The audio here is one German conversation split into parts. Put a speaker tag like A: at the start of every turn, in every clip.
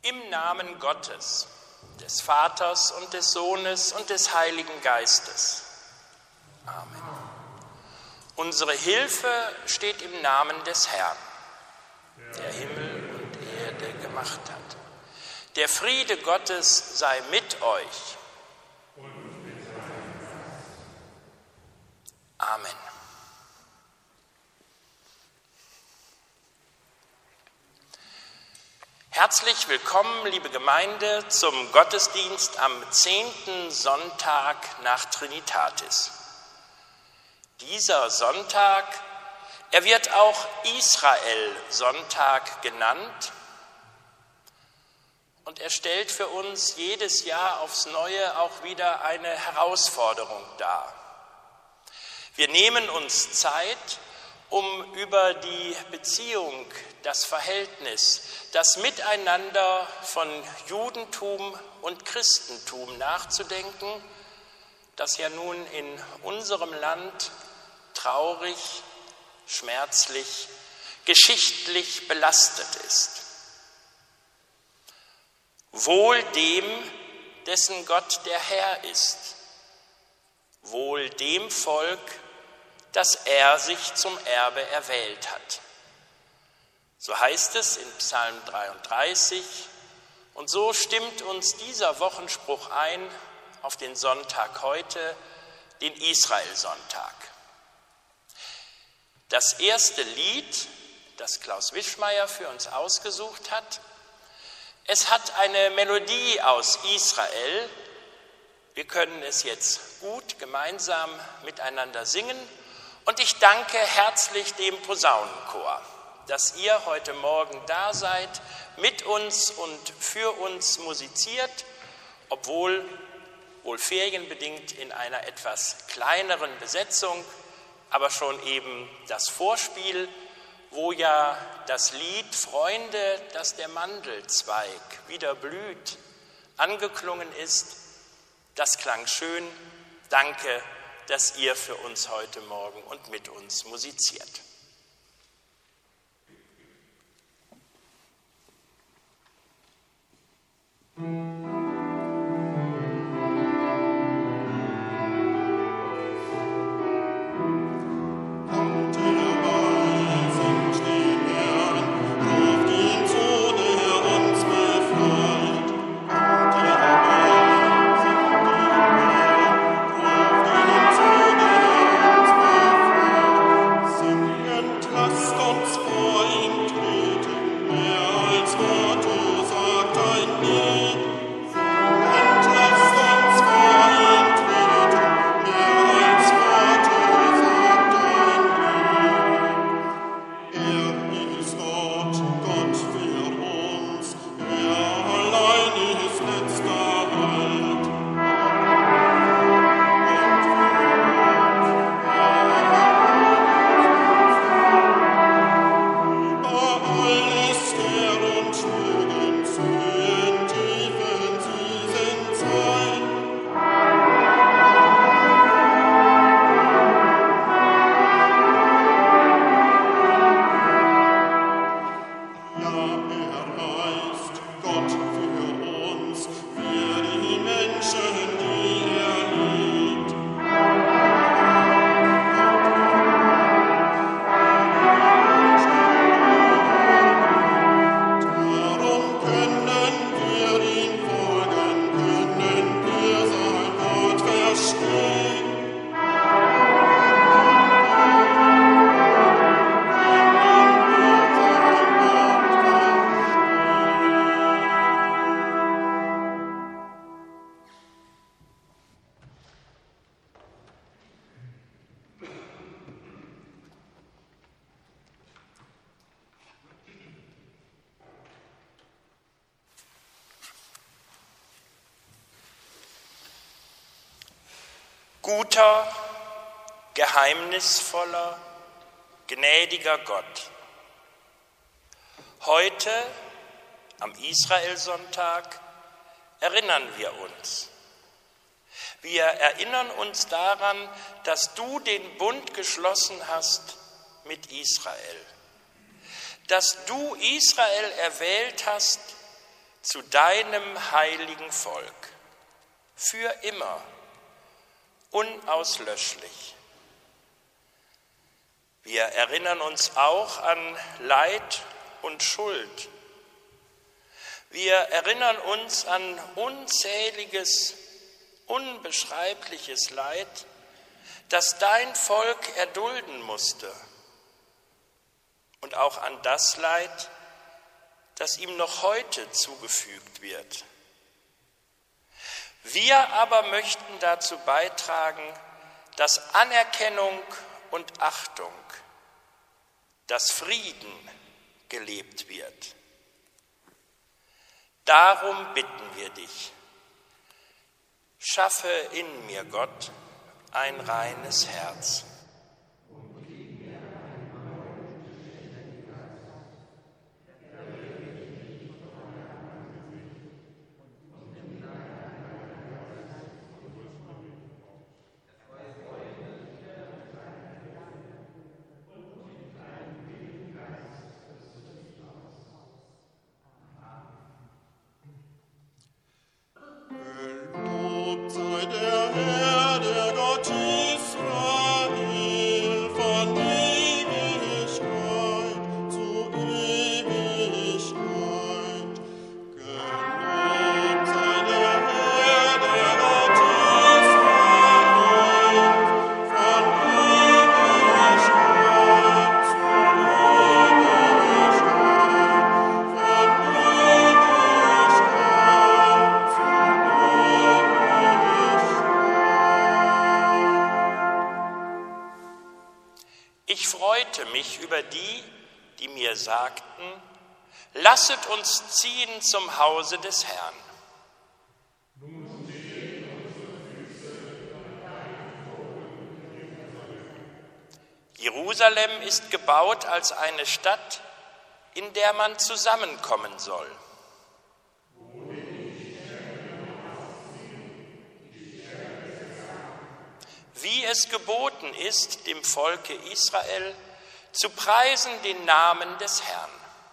A: Im Namen Gottes, des Vaters und des Sohnes und des Heiligen Geistes. Amen. Unsere Hilfe steht im Namen des Herrn, der Himmel und Erde gemacht hat. Der Friede Gottes sei mit euch. Amen. Herzlich willkommen, liebe Gemeinde, zum Gottesdienst am 10. Sonntag nach Trinitatis. Dieser Sonntag, er wird auch Israel-Sonntag genannt und er stellt für uns jedes Jahr aufs Neue auch wieder eine Herausforderung dar. Wir nehmen uns Zeit, um über die Beziehung, das Verhältnis, das Miteinander von Judentum und Christentum nachzudenken, das ja nun in unserem Land traurig, schmerzlich, geschichtlich belastet ist. Wohl dem, dessen Gott der Herr ist, wohl dem Volk, das er sich zum Erbe erwählt hat. So heißt es in Psalm 33 und so stimmt uns dieser Wochenspruch ein auf den Sonntag heute, den Israel-Sonntag. Das erste Lied, das Klaus Wischmeier für uns ausgesucht hat, es hat eine Melodie aus Israel. Wir können es jetzt gut gemeinsam miteinander singen. Und ich danke herzlich dem Posaunenchor, dass ihr heute Morgen da seid, mit uns und für uns musiziert, obwohl wohl ferienbedingt in einer etwas kleineren Besetzung, aber schon eben das Vorspiel, wo ja das Lied Freunde, dass der Mandelzweig wieder blüht, angeklungen ist. Das klang schön. Danke, dass ihr für uns heute Morgen und mit uns musiziert. Guter, geheimnisvoller, gnädiger Gott, heute am Israelsonntag erinnern wir uns. Wir erinnern uns daran, dass du den Bund geschlossen hast mit Israel, dass du Israel erwählt hast zu deinem heiligen Volk, für immer, unauslöschlich. Wir erinnern uns auch an Leid und Schuld. Wir erinnern uns an unzähliges, unbeschreibliches Leid, das dein Volk erdulden musste. Und auch an das Leid, das ihm noch heute zugefügt wird. Wir aber möchten dazu beitragen, dass Anerkennung und Achtung, dass Frieden gelebt wird. Darum bitten wir dich, schaffe in mir, Gott, ein reines Herz. Ich freute mich über die, die mir sagten, lasset uns ziehen zum Hause des Herrn. Jerusalem ist gebaut als eine Stadt, in der man zusammenkommen soll. Wie es geboten ist, dem Volke Israel zu preisen den Namen des Herrn.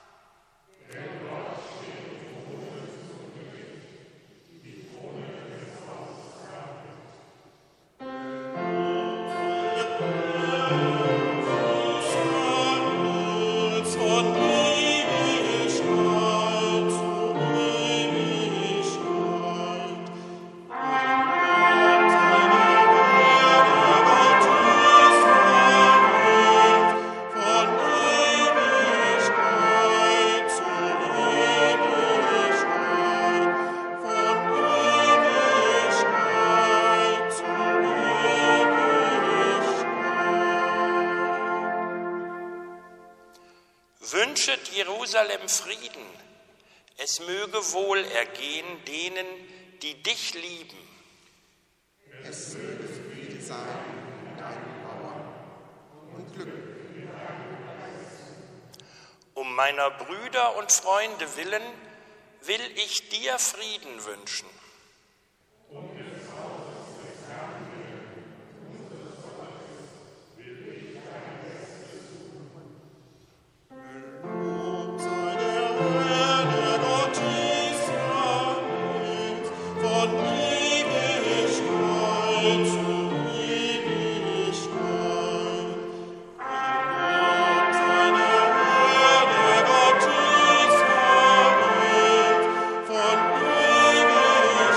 A: Wünschet Jerusalem Frieden, es möge wohl ergehen denen, die dich lieben.
B: Es möge Friede sein in deinen Mauern und Glück.
A: Um meiner Brüder und Freunde willen will ich dir Frieden wünschen.
B: Von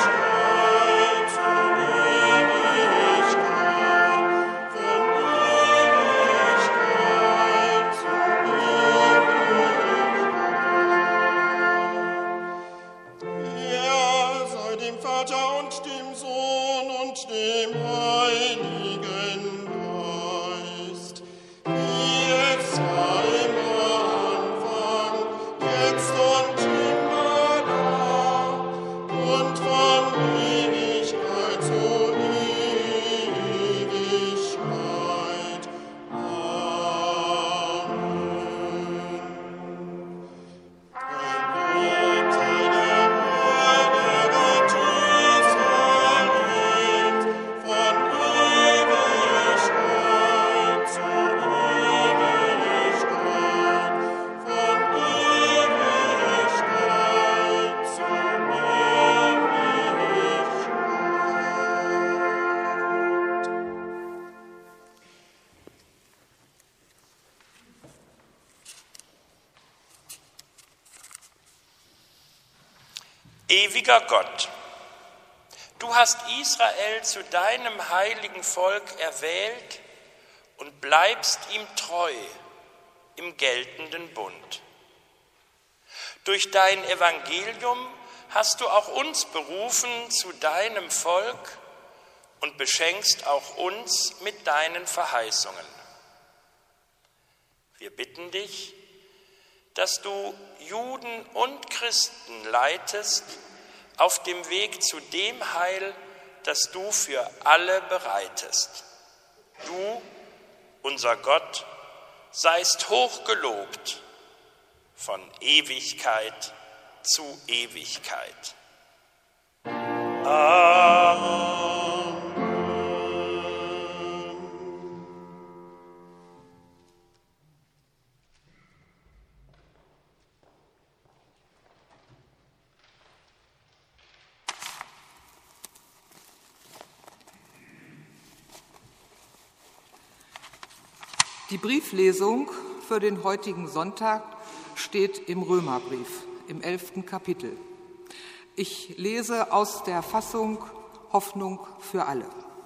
A: Ewiger Gott, du hast Israel zu deinem heiligen Volk erwählt und bleibst ihm treu im geltenden Bund. Durch dein Evangelium hast du auch uns berufen zu deinem Volk und beschenkst auch uns mit deinen Verheißungen. Wir bitten dich, dass du Juden und Christen leitest auf dem Weg zu dem Heil, das du für alle bereitest. Du, unser Gott, seist hoch gelobt von Ewigkeit zu Ewigkeit. Amen.
C: Die Brieflesung für den heutigen Sonntag steht im Römerbrief, im 11. Kapitel. Ich lese aus der Fassung Hoffnung für alle.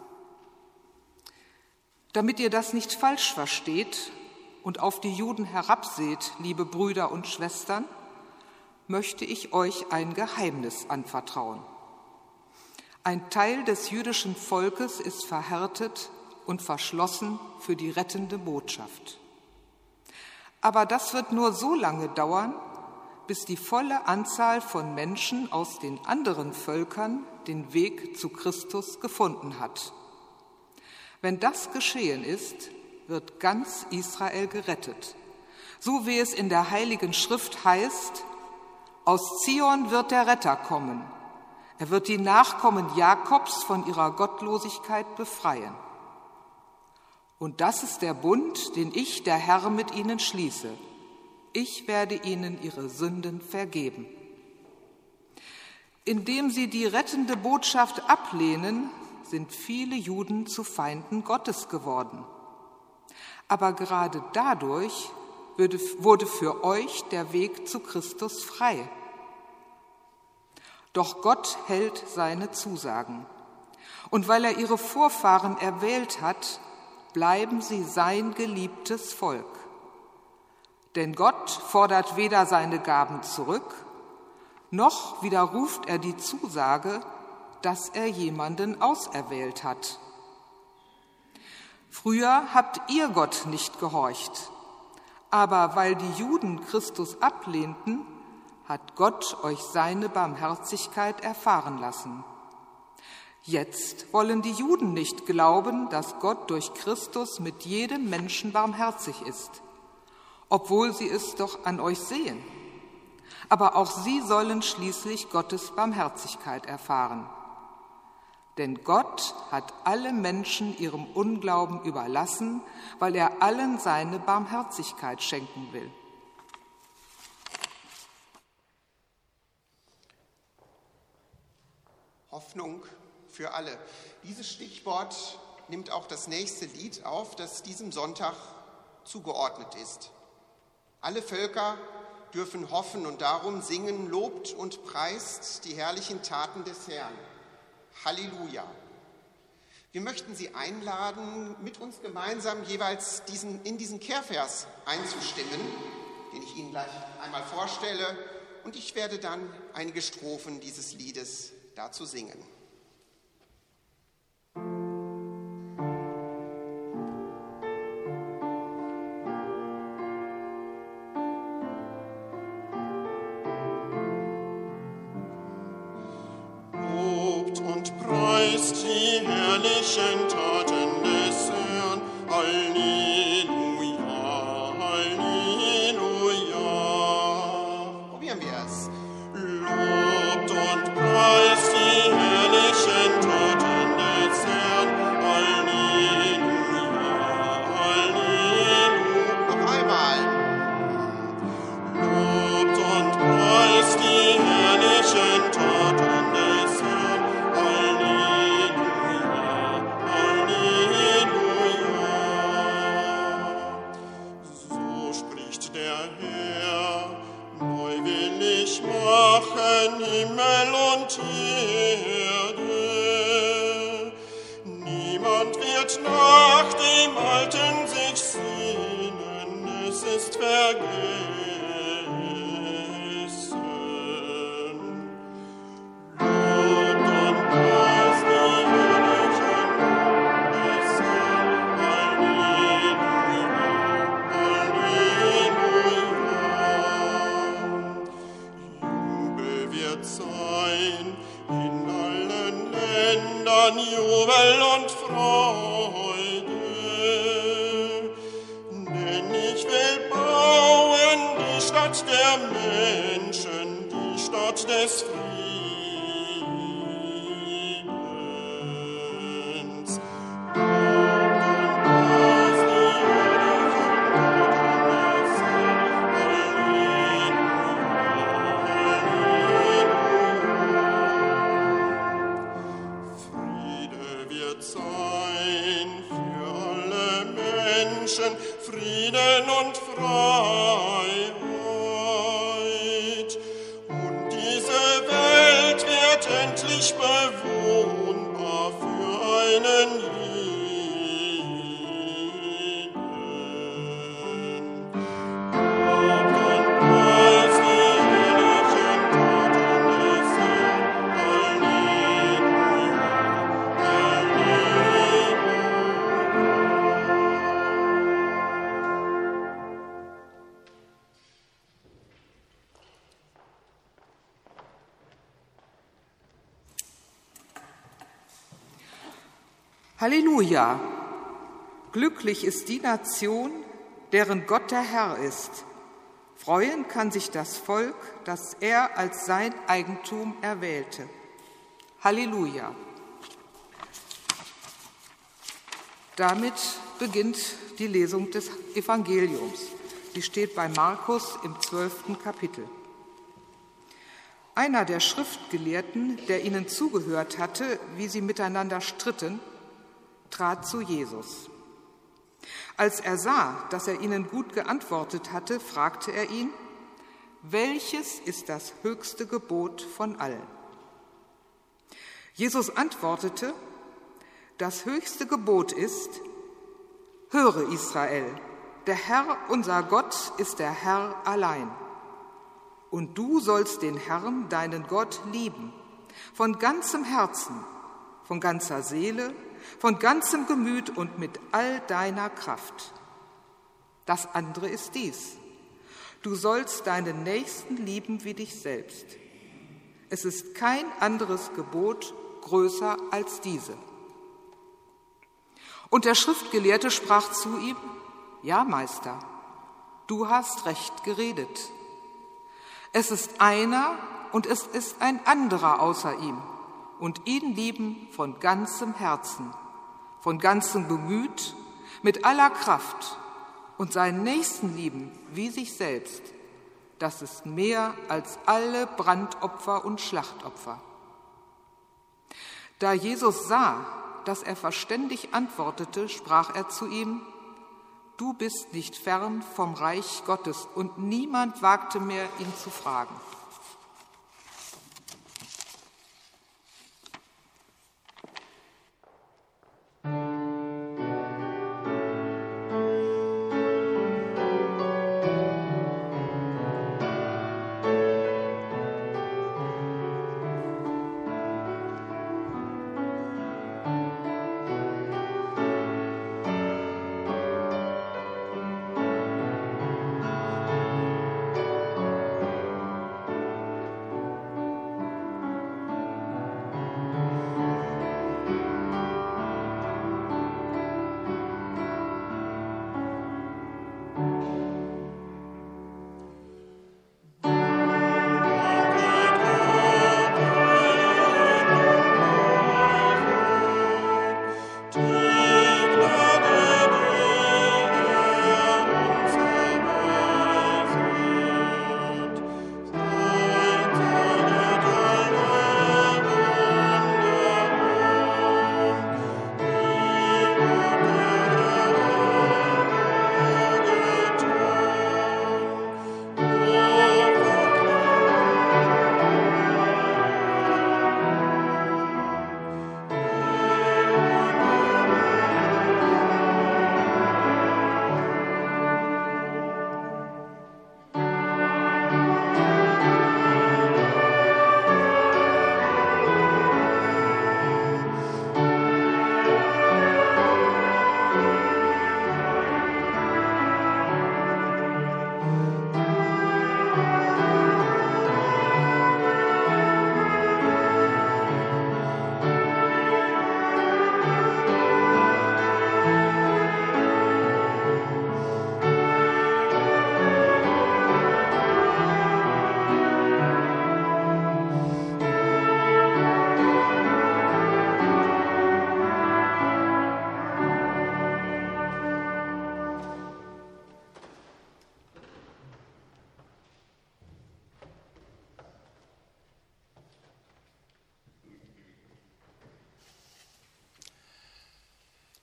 C: Damit ihr das nicht falsch versteht und auf die Juden herabseht, liebe Brüder und Schwestern, möchte ich euch ein Geheimnis anvertrauen. Ein Teil des jüdischen Volkes ist verhärtet und verschlossen für die rettende Botschaft. Aber das wird nur so lange dauern, bis die volle Anzahl von Menschen aus den anderen Völkern den Weg zu Christus gefunden hat. Wenn das geschehen ist, wird ganz Israel gerettet. So wie es in der Heiligen Schrift heißt: Aus Zion wird der Retter kommen. Er wird die Nachkommen Jakobs von ihrer Gottlosigkeit befreien. Und das ist der Bund, den ich, der Herr, mit ihnen schließe. Ich werde ihnen ihre Sünden vergeben. Indem sie die rettende Botschaft ablehnen, sind viele Juden zu Feinden Gottes geworden. Aber gerade dadurch wurde für euch der Weg zu Christus frei. Doch Gott hält seine Zusagen. Und weil er ihre Vorfahren erwählt hat, bleiben sie sein geliebtes Volk. Denn Gott fordert weder seine Gaben zurück, noch widerruft er die Zusage, dass er jemanden auserwählt hat. Früher habt ihr Gott nicht gehorcht, aber weil die Juden Christus ablehnten, hat Gott euch seine Barmherzigkeit erfahren lassen. Jetzt wollen die Juden nicht glauben, dass Gott durch Christus mit jedem Menschen barmherzig ist, obwohl sie es doch an euch sehen. Aber auch sie sollen schließlich Gottes Barmherzigkeit erfahren. Denn Gott hat alle Menschen ihrem Unglauben überlassen, weil er allen seine Barmherzigkeit schenken will.
B: Hoffnung für alle. Dieses Stichwort nimmt auch das nächste Lied auf, das diesem Sonntag zugeordnet ist. Alle Völker dürfen hoffen und darum singen, lobt und preist die herrlichen Taten des Herrn. Halleluja! Wir möchten Sie einladen, mit uns gemeinsam jeweils in diesen Kehrvers einzustimmen, den ich Ihnen gleich einmal vorstelle, und ich werde dann einige Strophen dieses Liedes dazu singen.
D: Die herrlichen Taten des Herrn, Halleluja, Halleluja.
B: Probieren wir es.
D: Lobt und preist die herrlichen Taten des Herrn, Halleluja, Halleluja.
B: Noch einmal.
D: Lobt und preist die herrlichen Taten des Herrn. Der Herr, neu will ich machen. machen Himmel und Erde. Niemand wird nach dem Alten sich sehnen, es ist vergessen. Jubel und Freude, denn ich will bauen die Stadt der Menschen, die Stadt des Friedens. Frieden und Freiheit. Und diese Welt wird endlich bewohnbar für einen jeden. Lobt und preist die herrlichen Taten des Herrn. Halleluja,
C: Halleluja! Glücklich ist die Nation, deren Gott der Herr ist. Freuen kann sich das Volk, das er als sein Eigentum erwählte. Halleluja! Damit beginnt die Lesung des Evangeliums. Die steht bei Markus im 12. Kapitel. Einer der Schriftgelehrten, der ihnen zugehört hatte, wie sie miteinander stritten, trat zu Jesus. Als er sah, dass er ihnen gut geantwortet hatte, fragte er ihn: Welches ist das höchste Gebot von allen? Jesus antwortete: Das höchste Gebot ist: Höre, Israel, der Herr, unser Gott, ist der Herr allein. Und du sollst den Herrn, deinen Gott, lieben, von ganzem Herzen, von ganzer Seele, von ganzem Gemüt und mit all deiner Kraft. Das andere ist dies: Du sollst deinen Nächsten lieben wie dich selbst. Es ist kein anderes Gebot größer als diese. Und der Schriftgelehrte sprach zu ihm: Ja, Meister, du hast recht geredet. Es ist einer und es ist ein anderer außer ihm, und ihn lieben von ganzem Herzen, von ganzem Gemüt, mit aller Kraft und seinen Nächsten lieben wie sich selbst. Das ist mehr als alle Brandopfer und Schlachtopfer. Da Jesus sah, dass er verständig antwortete, sprach er zu ihm: Du bist nicht fern vom Reich Gottes. Und niemand wagte mehr, ihn zu fragen.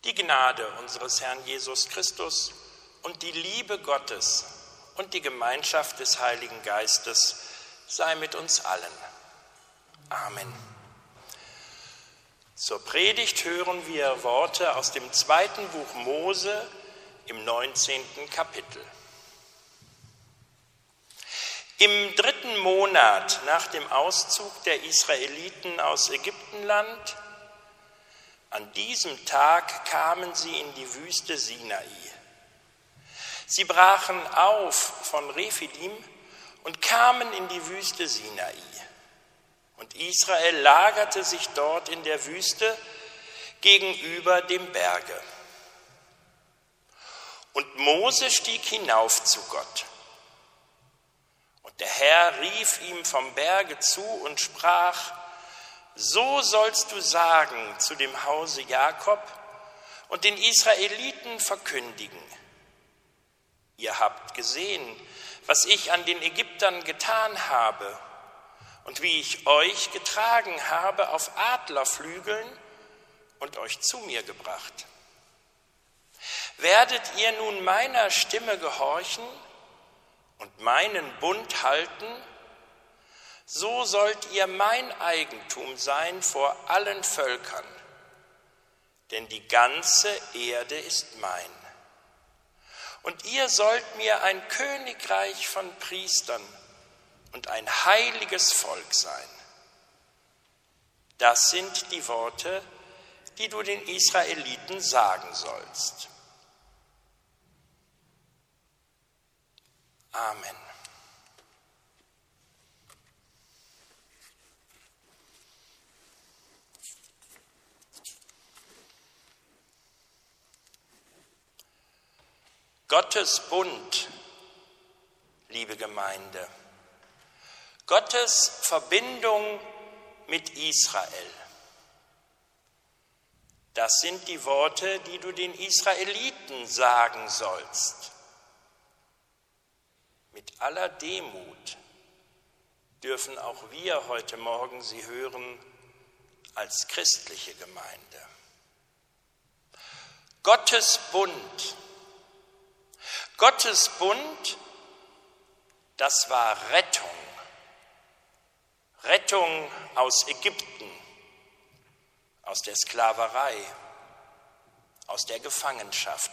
A: Die Gnade unseres Herrn Jesus Christus und die Liebe Gottes und die Gemeinschaft des Heiligen Geistes sei mit uns allen. Amen. Zur Predigt hören wir Worte aus dem 2. Buch Mose im 19. Kapitel. Im 3. Monat nach dem Auszug der Israeliten aus Ägyptenland, an diesem Tag kamen sie in die Wüste Sinai. Sie brachen auf von Rephidim und kamen in die Wüste Sinai. Und Israel lagerte sich dort in der Wüste gegenüber dem Berge. Und Mose stieg hinauf zu Gott. Und der Herr rief ihm vom Berge zu und sprach: So sollst du sagen zu dem Hause Jakob und den Israeliten verkündigen: Ihr habt gesehen, was ich an den Ägyptern getan habe und wie ich euch getragen habe auf Adlerflügeln und euch zu mir gebracht. Werdet ihr nun meiner Stimme gehorchen und meinen Bund halten, so sollt ihr mein Eigentum sein vor allen Völkern, denn die ganze Erde ist mein. Und ihr sollt mir ein Königreich von Priestern und ein heiliges Volk sein. Das sind die Worte, die du den Israeliten sagen sollst. Amen. Gottes Bund, liebe Gemeinde, Gottes Verbindung mit Israel. Das sind die Worte, die du den Israeliten sagen sollst. Mit aller Demut dürfen auch wir heute Morgen sie hören als christliche Gemeinde. Gottes Bund. Gottes Bund, das war Rettung. Rettung aus Ägypten, aus der Sklaverei, aus der Gefangenschaft.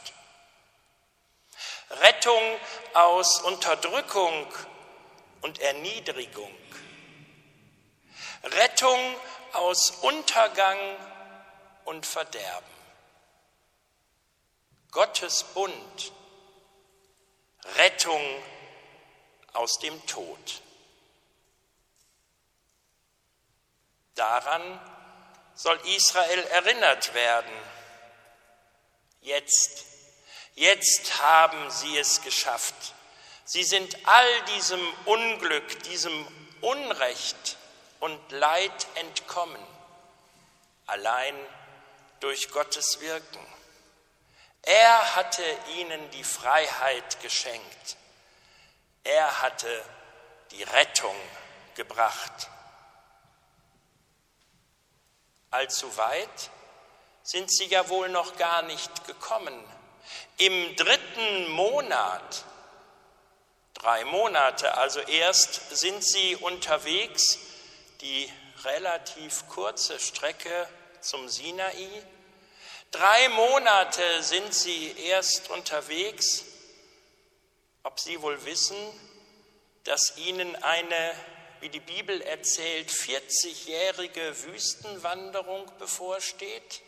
A: Rettung aus Unterdrückung und Erniedrigung. Rettung aus Untergang und Verderben. Gottes Bund. Rettung aus dem Tod. Daran soll Israel erinnert werden. Jetzt haben sie es geschafft. Sie sind all diesem Unglück, diesem Unrecht und Leid entkommen, allein durch Gottes Wirken. Er hatte ihnen die Freiheit geschenkt. Er hatte die Rettung gebracht. Allzu weit sind sie ja wohl noch gar nicht gekommen. Im 3. Monat, 3 Monate, also erst sind sie unterwegs, die relativ kurze Strecke zum Sinai. 3 Monate sind sie erst unterwegs, ob sie wohl wissen, dass ihnen eine, wie die Bibel erzählt, 40-jährige Wüstenwanderung bevorsteht?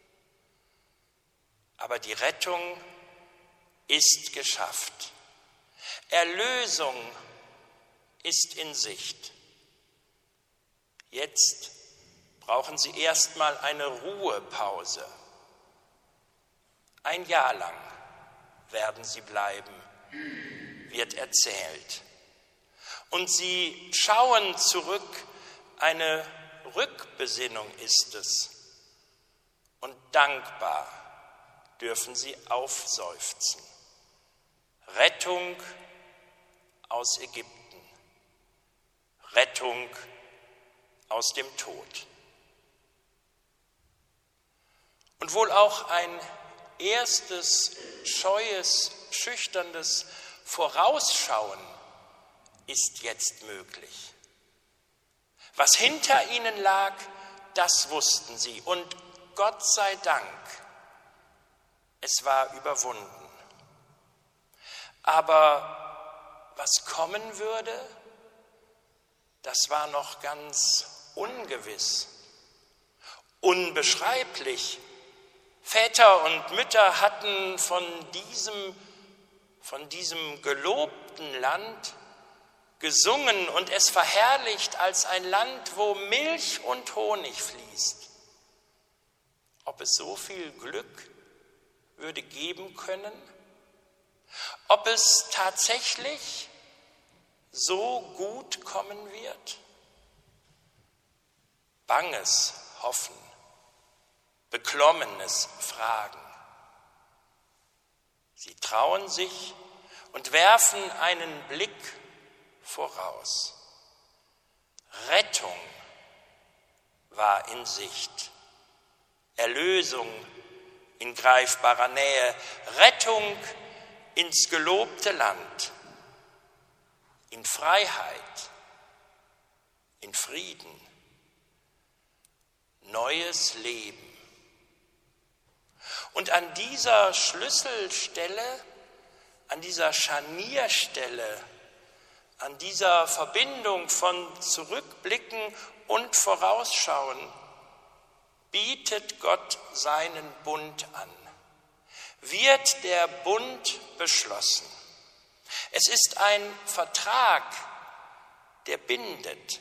A: Aber die Rettung ist geschafft. Erlösung ist in Sicht. Jetzt brauchen sie erstmal eine Ruhepause. 1 Jahr lang werden sie bleiben, wird erzählt. Und sie schauen zurück, eine Rückbesinnung ist es. Und dankbar dürfen sie aufseufzen. Rettung aus Ägypten, Rettung aus dem Tod. Und wohl auch ein erstes, scheues, schüchternes Vorausschauen ist jetzt möglich. Was hinter ihnen lag, das wussten sie. Und Gott sei Dank, es war überwunden. Aber was kommen würde, das war noch ganz ungewiss, unbeschreiblich. Väter und Mütter hatten von diesem gelobten Land gesungen und es verherrlicht als ein Land, wo Milch und Honig fließt. Ob es so viel Glück würde geben können? Ob es tatsächlich so gut kommen wird? Banges Hoffen, beklommenes Fragen. Sie trauen sich und werfen einen Blick voraus. Rettung war in Sicht, Erlösung in greifbarer Nähe, Rettung ins gelobte Land, in Freiheit, in Frieden, neues Leben. Und an dieser Schlüsselstelle, an dieser Scharnierstelle, an dieser Verbindung von Zurückblicken und Vorausschauen bietet Gott seinen Bund an. Wird der Bund beschlossen? Es ist ein Vertrag, der bindet,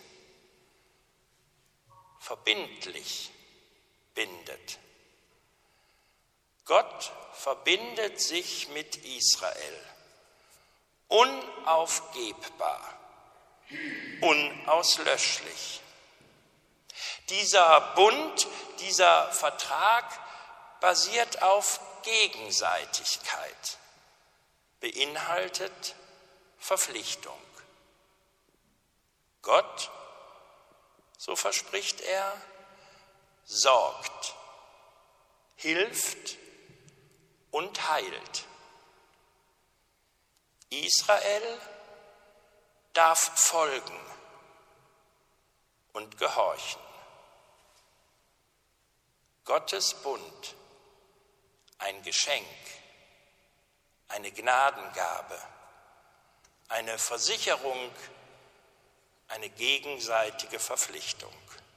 A: verbindlich bindet. Gott verbindet sich mit Israel, unaufgebbar, unauslöschlich. Dieser Bund, dieser Vertrag basiert auf Gegenseitigkeit, beinhaltet Verpflichtung. Gott, so verspricht er, sorgt, hilft und heilt. Israel darf folgen und gehorchen. Gottes Bund, ein Geschenk, eine Gnadengabe, eine Versicherung, eine gegenseitige Verpflichtung.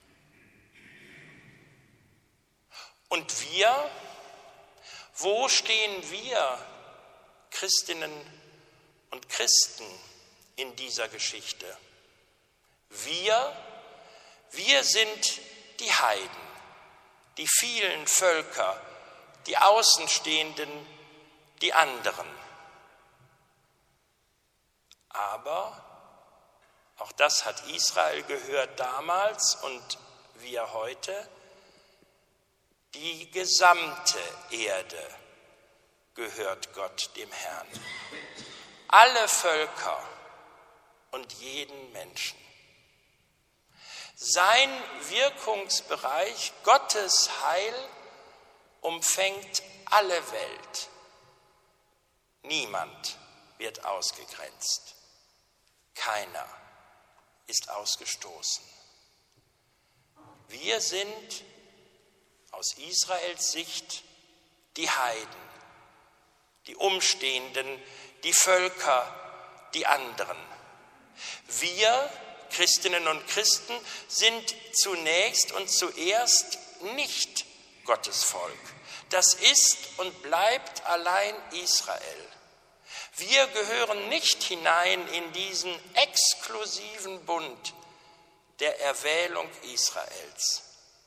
A: Und wir, wo stehen wir, Christinnen und Christen, in dieser Geschichte? Wir sind die Heiden, die vielen Völker, die Außenstehenden, die anderen. Aber auch das hat Israel gehört damals und wir heute. Die gesamte Erde gehört Gott, dem Herrn. Alle Völker und jeden Menschen. Sein Wirkungsbereich, Gottes Heil, umfängt alle Welt. Niemand wird ausgegrenzt. Keiner ist ausgestoßen. Wir sind aus Israels Sicht die Heiden, die Umstehenden, die Völker, die anderen. Wir, Christinnen und Christen, sind zunächst und zuerst nicht Gottes Volk. Das ist und bleibt allein Israel. Wir gehören nicht hinein in diesen exklusiven Bund der Erwählung Israels.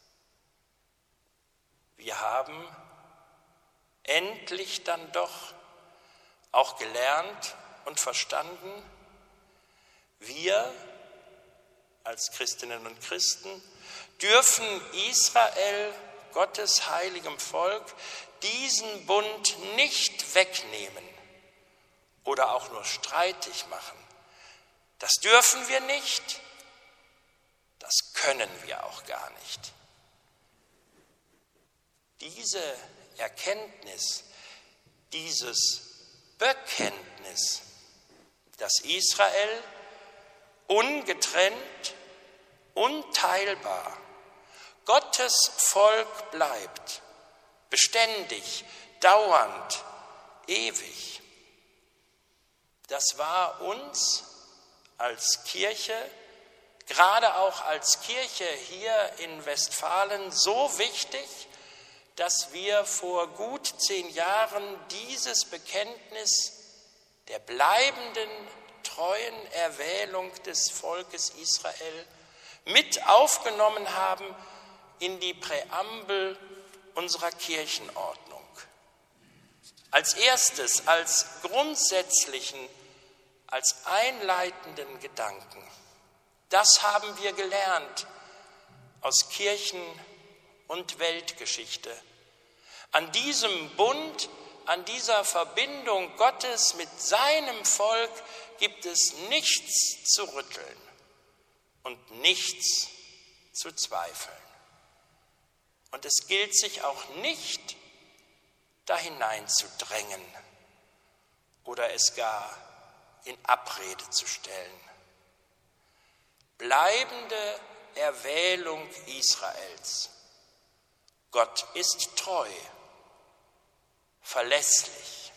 A: Wir haben endlich dann doch auch gelernt und verstanden, wir als Christinnen und Christen dürfen Israel, Gottes heiligem Volk, diesen Bund nicht wegnehmen oder auch nur streitig machen. Das dürfen wir nicht, das können wir auch gar nicht. Diese Erkenntnis, dieses Bekenntnis, dass Israel ungetrennt, unteilbar Gottes Volk bleibt, beständig, dauernd, ewig. Das war uns als Kirche, gerade auch als Kirche hier in Westfalen, so wichtig, dass wir vor gut 10 Jahren dieses Bekenntnis der bleibenden, treuen Erwählung des Volkes Israel mit aufgenommen haben in die Präambel unserer Kirchenordnung. Als erstes, als grundsätzlichen, als einleitenden Gedanken. Das haben wir gelernt aus Kirchen- und Weltgeschichte. An diesem Bund, an dieser Verbindung Gottes mit seinem Volk gibt es nichts zu rütteln und nichts zu zweifeln. Und es gilt sich auch nicht, da hineinzudrängen oder es gar in Abrede zu stellen. Bleibende Erwählung Israels. Gott ist treu, verlässlich.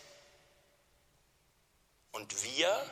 A: Und wir,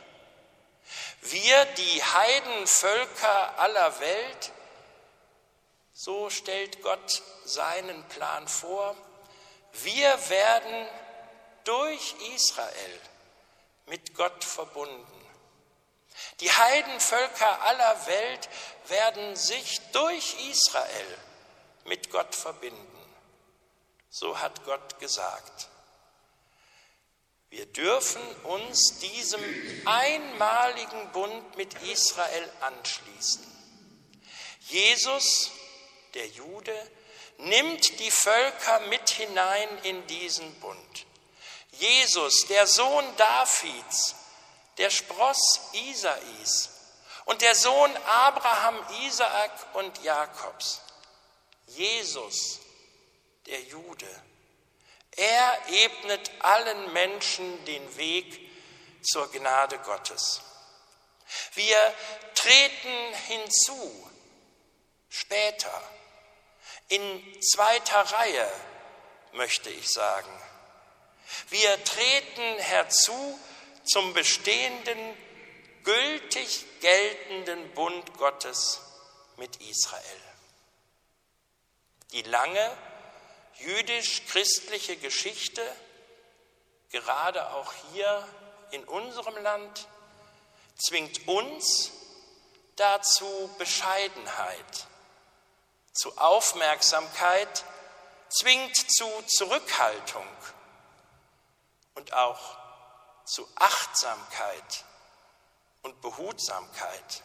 A: die Heidenvölker aller Welt, so stellt Gott seinen Plan vor, wir werden durch Israel mit Gott verbunden. Die Heidenvölker aller Welt werden sich durch Israel mit Gott verbinden. So hat Gott gesagt. Wir dürfen uns diesem einmaligen Bund mit Israel anschließen. Jesus, der Jude, nimmt die Völker mit hinein in diesen Bund. Jesus, der Sohn Davids, der Spross Isais und der Sohn Abraham, Isaak und Jakobs. Jesus, der Jude, er ebnet allen Menschen den Weg zur Gnade Gottes. Wir treten hinzu, später, in zweiter Reihe, möchte ich sagen. Wir treten herzu zum bestehenden, gültig geltenden Bund Gottes mit Israel. Die lange jüdisch-christliche Geschichte, gerade auch hier in unserem Land, zwingt uns dazu Bescheidenheit, zu Aufmerksamkeit, zwingt zu Zurückhaltung und auch zu Achtsamkeit und Behutsamkeit.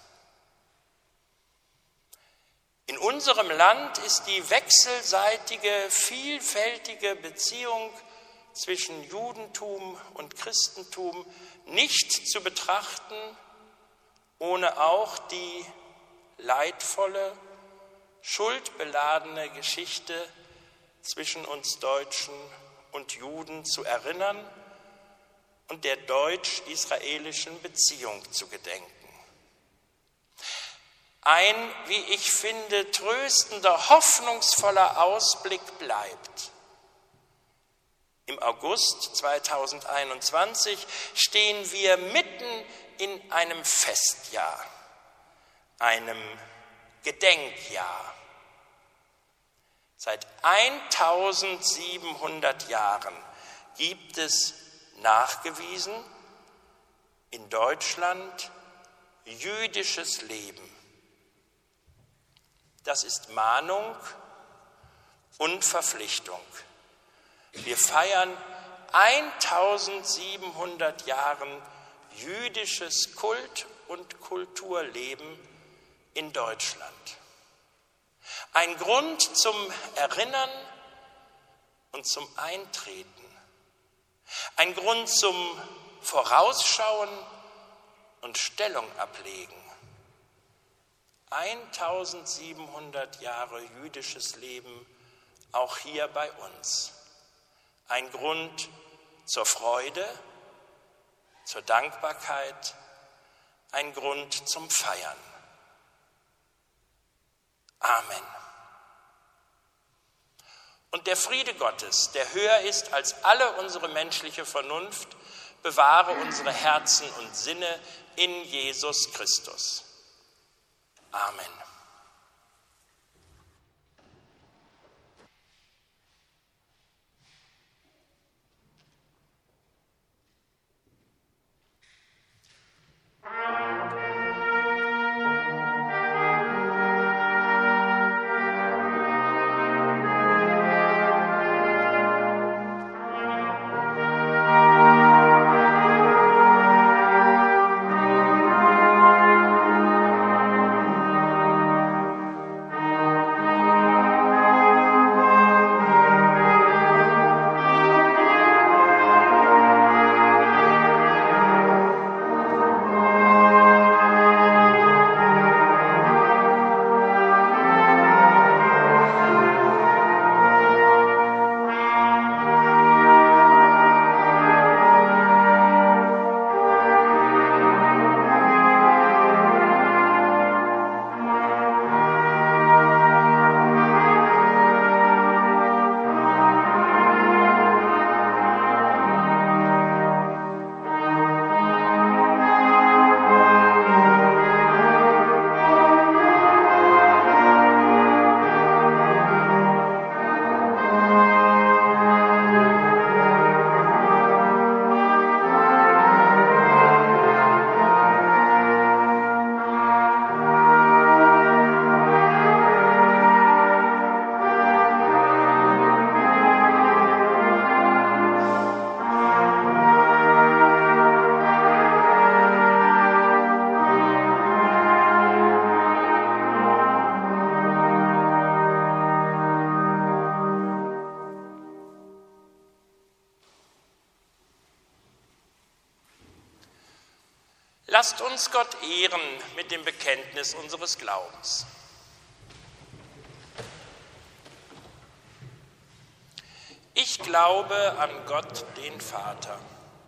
A: In unserem Land ist die wechselseitige, vielfältige Beziehung zwischen Judentum und Christentum nicht zu betrachten, ohne auch die leidvolle, schuldbeladene Geschichte zwischen uns Deutschen und Juden zu erinnern und der deutsch-israelischen Beziehung zu gedenken. Ein, wie ich finde, tröstender, hoffnungsvoller Ausblick bleibt. Im August 2021 stehen wir mitten in einem Festjahr, einem Gedenkjahr. Seit 1700 Jahren gibt es nachgewiesen in Deutschland jüdisches Leben. Das ist Mahnung und Verpflichtung. Wir feiern 1700 Jahren jüdisches Kult- und Kulturleben in Deutschland. Ein Grund zum Erinnern und zum Eintreten. Ein Grund zum Vorausschauen und Stellung ablegen. 1700 Jahre jüdisches Leben auch hier bei uns. Ein Grund zur Freude, zur Dankbarkeit, ein Grund zum Feiern. Amen. Und der Friede Gottes, der höher ist als alle unsere menschliche Vernunft, bewahre unsere Herzen und Sinne in Jesus Christus. Amen. Lasst uns Gott ehren mit dem Bekenntnis unseres Glaubens. Ich glaube an Gott, den Vater,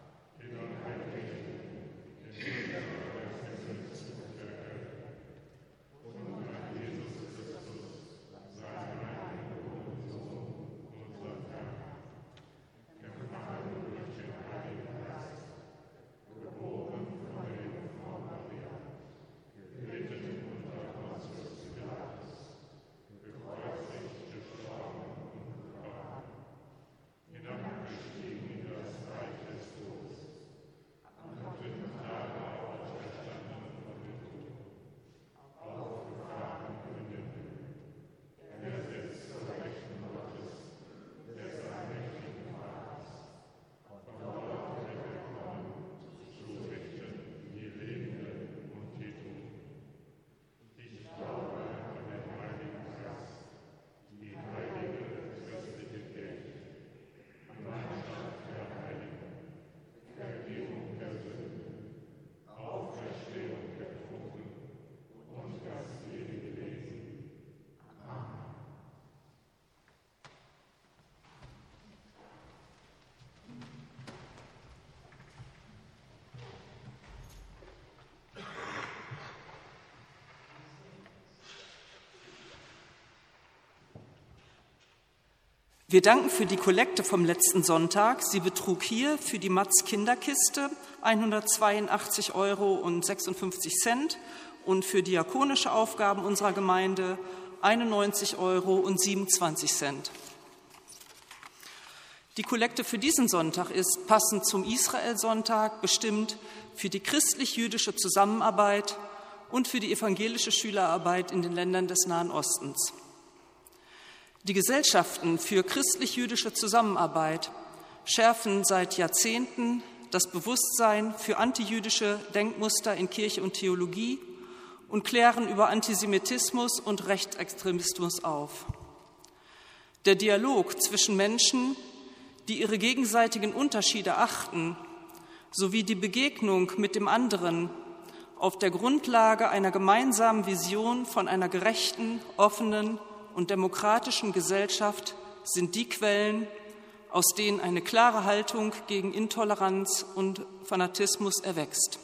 E: Wir danken für die Kollekte vom letzten Sonntag. Sie betrug hier für die Matz-Kinderkiste 182,56 € und für diakonische Aufgaben unserer Gemeinde 91,27 €. Die Kollekte für diesen Sonntag ist passend zum Israel-Sonntag bestimmt für die christlich-jüdische Zusammenarbeit und für die evangelische Schülerarbeit in den Ländern des Nahen Ostens. Die Gesellschaften für christlich-jüdische Zusammenarbeit schärfen seit Jahrzehnten das Bewusstsein für antijüdische Denkmuster in Kirche und Theologie und klären über Antisemitismus und Rechtsextremismus auf. Der Dialog zwischen Menschen, die ihre gegenseitigen Unterschiede achten, sowie die Begegnung mit dem anderen auf der Grundlage einer gemeinsamen Vision von einer gerechten, offenen und demokratischen Gesellschaft sind die Quellen, aus denen eine klare Haltung gegen Intoleranz und Fanatismus erwächst.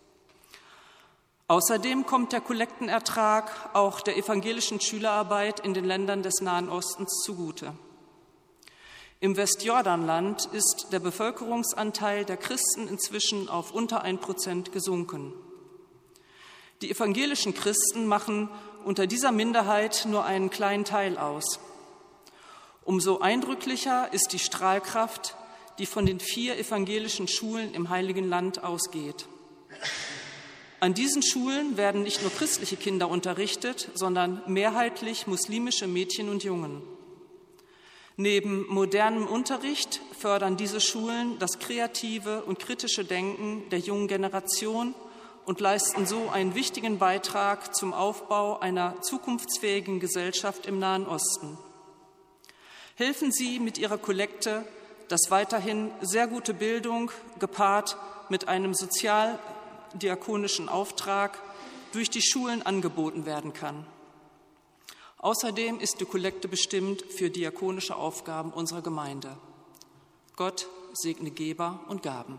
E: Außerdem kommt der Kollektenertrag auch der evangelischen Schülerarbeit in den Ländern des Nahen Ostens zugute. Im Westjordanland ist der Bevölkerungsanteil der Christen inzwischen auf unter 1% gesunken. Die evangelischen Christen machen unter dieser Minderheit nur einen kleinen Teil aus. Umso eindrücklicher ist die Strahlkraft, die von den 4 evangelischen Schulen im Heiligen Land ausgeht. An diesen Schulen werden nicht nur christliche Kinder unterrichtet, sondern mehrheitlich muslimische Mädchen und Jungen. Neben modernem Unterricht fördern diese Schulen das kreative und kritische Denken der jungen Generation und leisten so einen wichtigen Beitrag zum Aufbau einer zukunftsfähigen Gesellschaft im Nahen Osten. Helfen Sie mit Ihrer Kollekte, dass weiterhin sehr gute Bildung gepaart mit einem sozialdiakonischen Auftrag durch die Schulen angeboten werden kann. Außerdem ist die Kollekte bestimmt für diakonische Aufgaben unserer Gemeinde. Gott segne Geber und Gaben.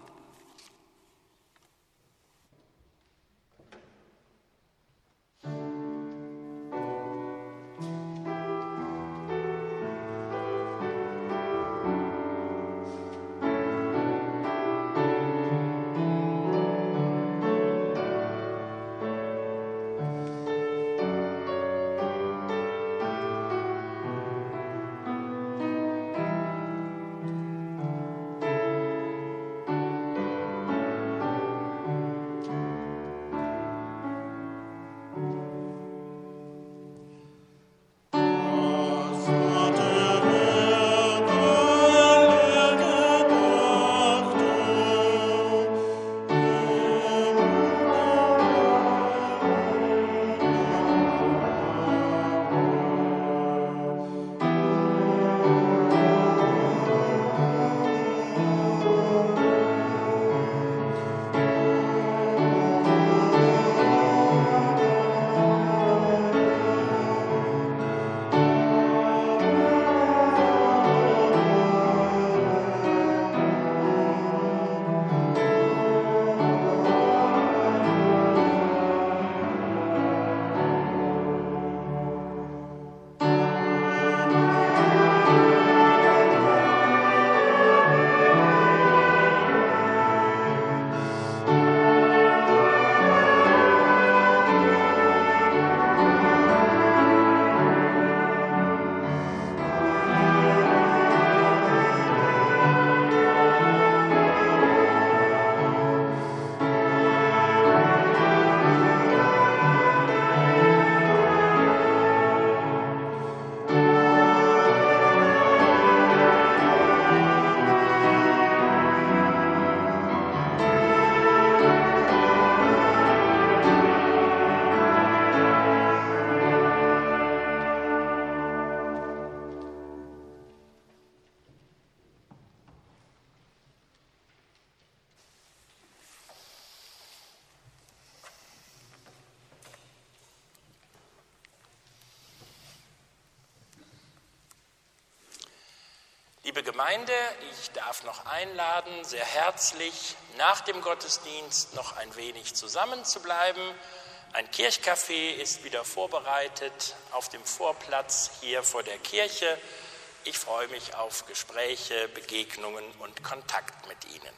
A: Liebe Gemeinde, ich darf noch einladen, sehr herzlich nach dem Gottesdienst noch ein wenig zusammenzubleiben. Ein Kirchcafé ist wieder vorbereitet auf dem Vorplatz hier vor der Kirche. Ich freue mich auf Gespräche, Begegnungen und Kontakt mit Ihnen.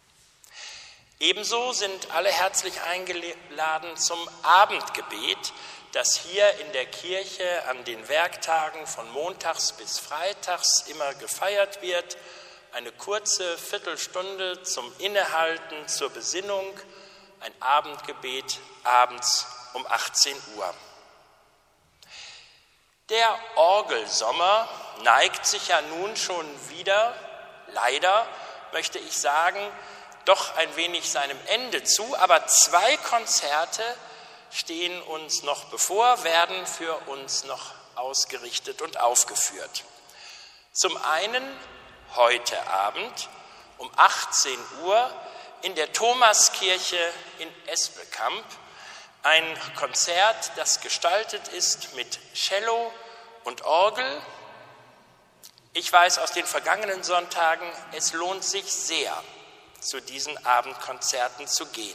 A: Ebenso sind alle herzlich eingeladen zum Abendgebet, das hier in der Kirche an den Werktagen von montags bis freitags immer gefeiert wird. Eine kurze Viertelstunde zum Innehalten, zur Besinnung, ein Abendgebet abends um 18 Uhr. Der Orgelsommer neigt sich ja nun schon wieder, leider möchte ich sagen, doch ein wenig seinem Ende zu, aber 2 Konzerte stehen uns noch bevor, werden für uns noch ausgerichtet und aufgeführt. Zum einen heute Abend um 18 Uhr in der Thomaskirche in Espelkamp ein Konzert, das gestaltet ist mit Cello und Orgel. Ich weiß aus den vergangenen Sonntagen, es lohnt sich sehr, zu diesen Abendkonzerten zu gehen.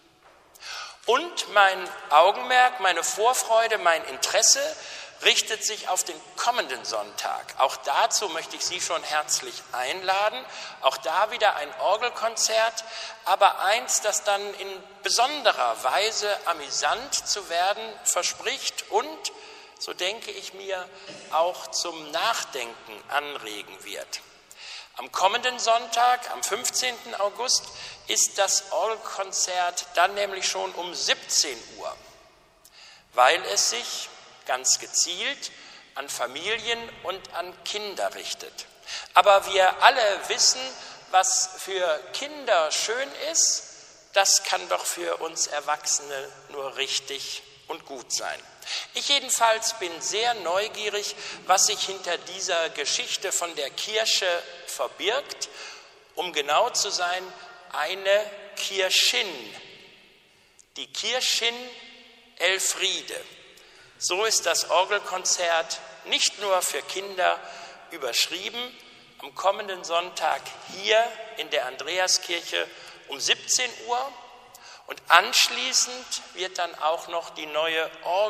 A: Und mein Augenmerk, meine Vorfreude, mein Interesse richtet sich auf den kommenden Sonntag. Auch dazu möchte ich Sie schon herzlich einladen. Auch da wieder ein Orgelkonzert, aber eins, das dann in besonderer Weise amüsant zu werden verspricht und, so denke ich mir, auch zum Nachdenken anregen wird. Am kommenden Sonntag, am 15. August, ist das Orgelkonzert dann nämlich schon um 17 Uhr, weil es sich ganz gezielt an Familien und an Kinder richtet. Aber wir alle wissen, was für Kinder schön ist, das kann doch für uns Erwachsene nur richtig und gut sein. Ich jedenfalls bin sehr neugierig, was sich hinter dieser Geschichte von der Kirche verbirgt, um genau zu sein, eine Kirchin, die Kirchin Elfriede. So ist das Orgelkonzert nicht nur für Kinder überschrieben, am kommenden Sonntag hier in der Andreaskirche um 17 Uhr. Und anschließend wird dann auch noch die neue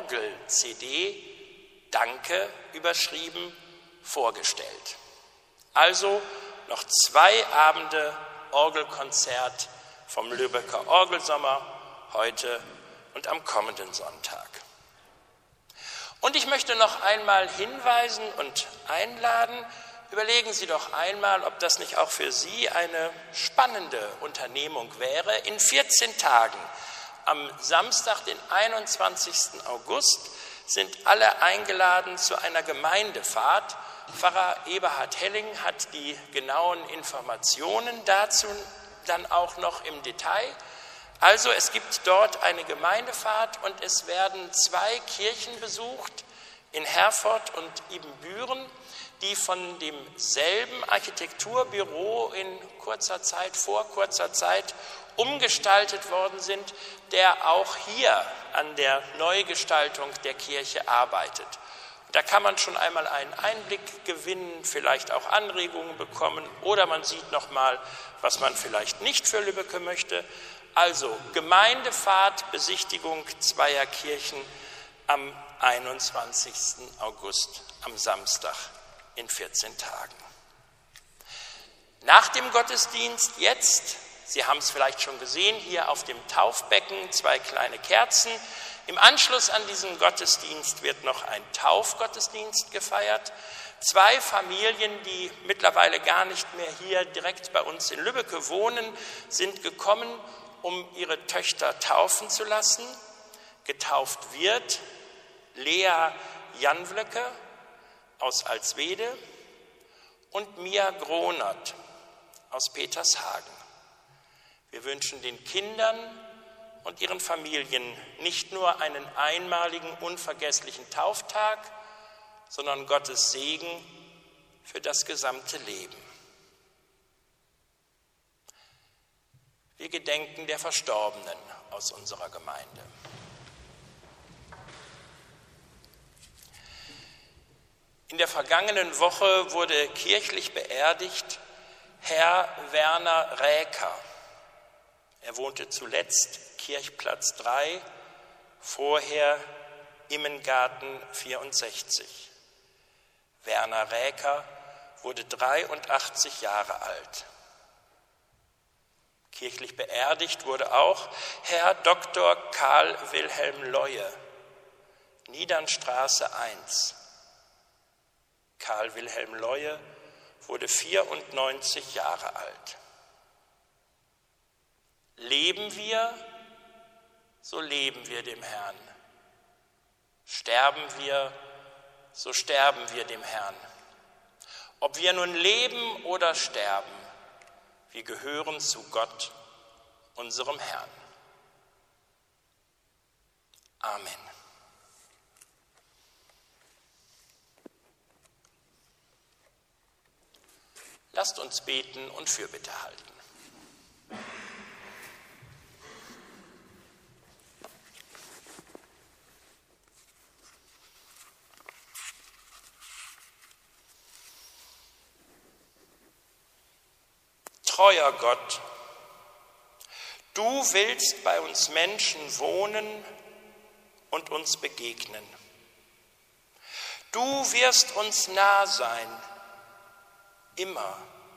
A: Orgel-CD, Danke überschrieben, vorgestellt. Also noch 2 Abende Orgelkonzert vom Lübecker Orgelsommer, heute und am kommenden Sonntag. Und ich möchte noch einmal hinweisen und einladen, überlegen Sie doch einmal, ob das nicht auch für Sie eine spannende Unternehmung wäre. In 14 Tagen, am Samstag, den 21. August, sind alle eingeladen zu einer Gemeindefahrt. Pfarrer Eberhard Helling hat die genauen Informationen dazu dann auch noch im Detail. Also es gibt dort eine Gemeindefahrt und es werden 2 Kirchen besucht, in Herford und Ibbenbüren, die von demselben Architekturbüro vor kurzer Zeit umgestaltet worden sind, der auch hier an der Neugestaltung der Kirche arbeitet. Da kann man schon einmal einen Einblick gewinnen, vielleicht auch Anregungen bekommen oder man sieht nochmal, was man vielleicht nicht für Lübbecke möchte. Also Gemeindefahrt, Besichtigung 2 Kirchen am 21. August, am Samstag in 14 Tagen. Nach dem Gottesdienst jetzt, Sie haben es vielleicht schon gesehen, hier auf dem Taufbecken 2 kleine Kerzen. Im Anschluss an diesen Gottesdienst wird noch ein Taufgottesdienst gefeiert. 2 Familien, die mittlerweile gar nicht mehr hier direkt bei uns in Lübbecke wohnen, sind gekommen, um ihre Töchter taufen zu lassen. Getauft wird Lea Janvlöcke aus Alswede und Mia Gronert aus Petershagen. Wir wünschen den Kindern und ihren Familien nicht nur einen einmaligen, unvergesslichen Tauftag, sondern Gottes Segen für das gesamte Leben. Wir gedenken der Verstorbenen aus unserer Gemeinde. In der vergangenen Woche wurde kirchlich beerdigt Herr Werner Räker. Er wohnte zuletzt Kirchplatz 3, vorher Immengarten 64. Werner Räker wurde 83 Jahre alt. Kirchlich beerdigt wurde auch Herr Dr. Karl Wilhelm Leue, Niedernstraße 1. Karl Wilhelm Leue wurde 94 Jahre alt. Leben wir, so leben wir dem Herrn. Sterben wir, so sterben wir dem Herrn. Ob wir nun leben oder sterben, wir gehören zu Gott, unserem Herrn. Amen. Lasst uns beten und Fürbitte halten. Treuer Gott, du willst bei uns Menschen wohnen und uns begegnen. Du wirst uns nah sein, immer.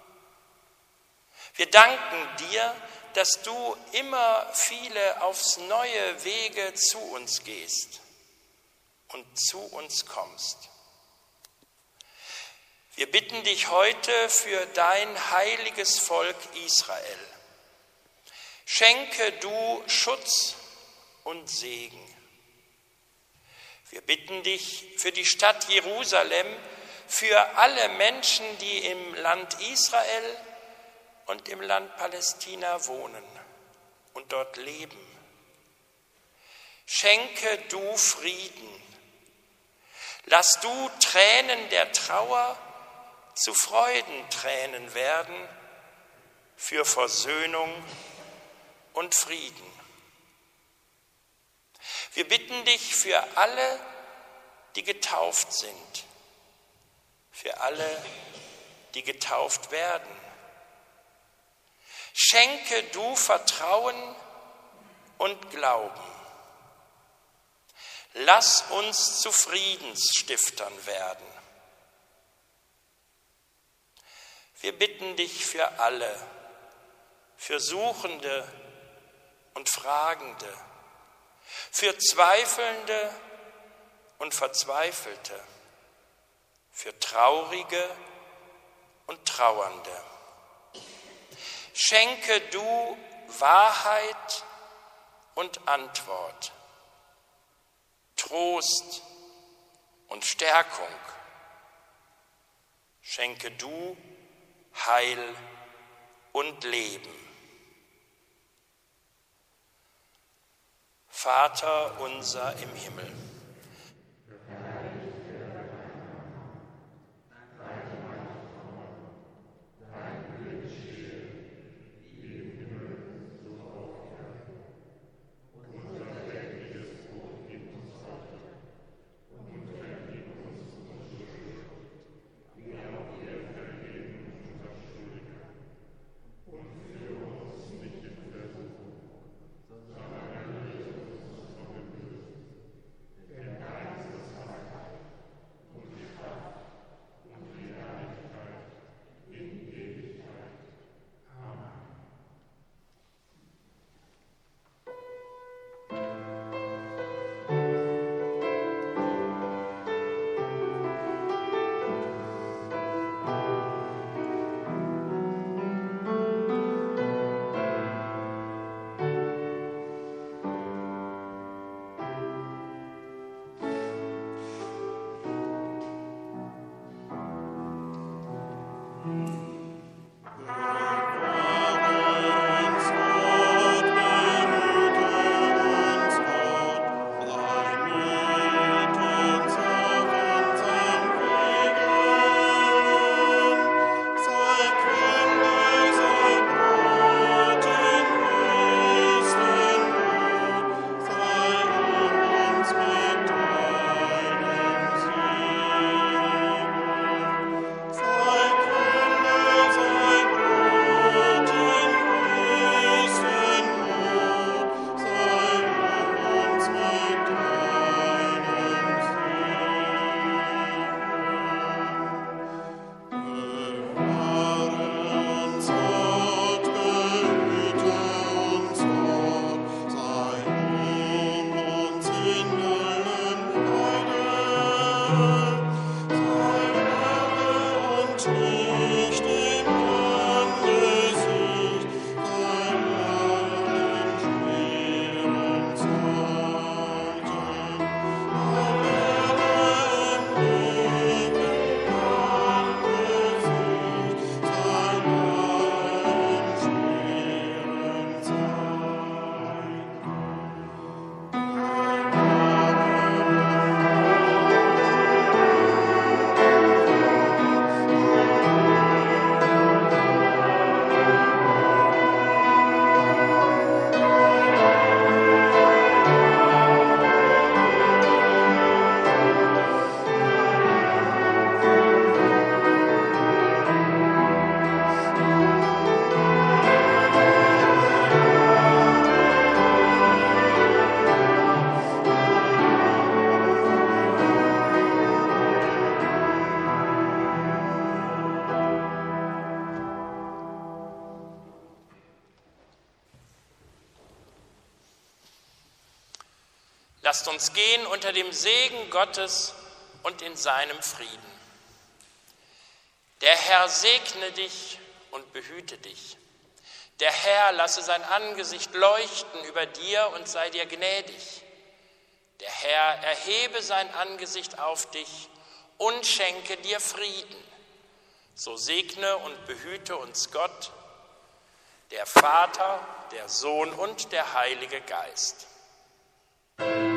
A: Wir danken dir, dass du immer viele aufs neue Wege zu uns gehst und zu uns kommst. Wir bitten dich heute für dein heiliges Volk Israel. Schenke du Schutz und Segen. Wir bitten dich für die Stadt Jerusalem, für alle Menschen, die im Land Israel und im Land Palästina wohnen und dort leben. Schenke du Frieden. Lass du Tränen der Trauer zu Freudentränen werden für Versöhnung und Frieden. Wir bitten dich für alle, die getauft sind, für alle, die getauft werden. Schenke du Vertrauen und Glauben. Lass uns zu Friedensstiftern werden. Wir bitten dich für alle, für Suchende und Fragende, für Zweifelnde und Verzweifelte, für Traurige und Trauernde. Schenke du Wahrheit und Antwort, Trost und Stärkung. Schenke du Heil und Leben. Vater unser im Himmel. Lasst uns gehen unter dem Segen Gottes und in seinem Frieden. Der Herr segne dich und behüte dich. Der Herr lasse sein Angesicht leuchten über dir und sei dir gnädig. Der Herr erhebe sein Angesicht auf dich und schenke dir Frieden. So segne und behüte uns Gott, der Vater, der Sohn und der Heilige Geist.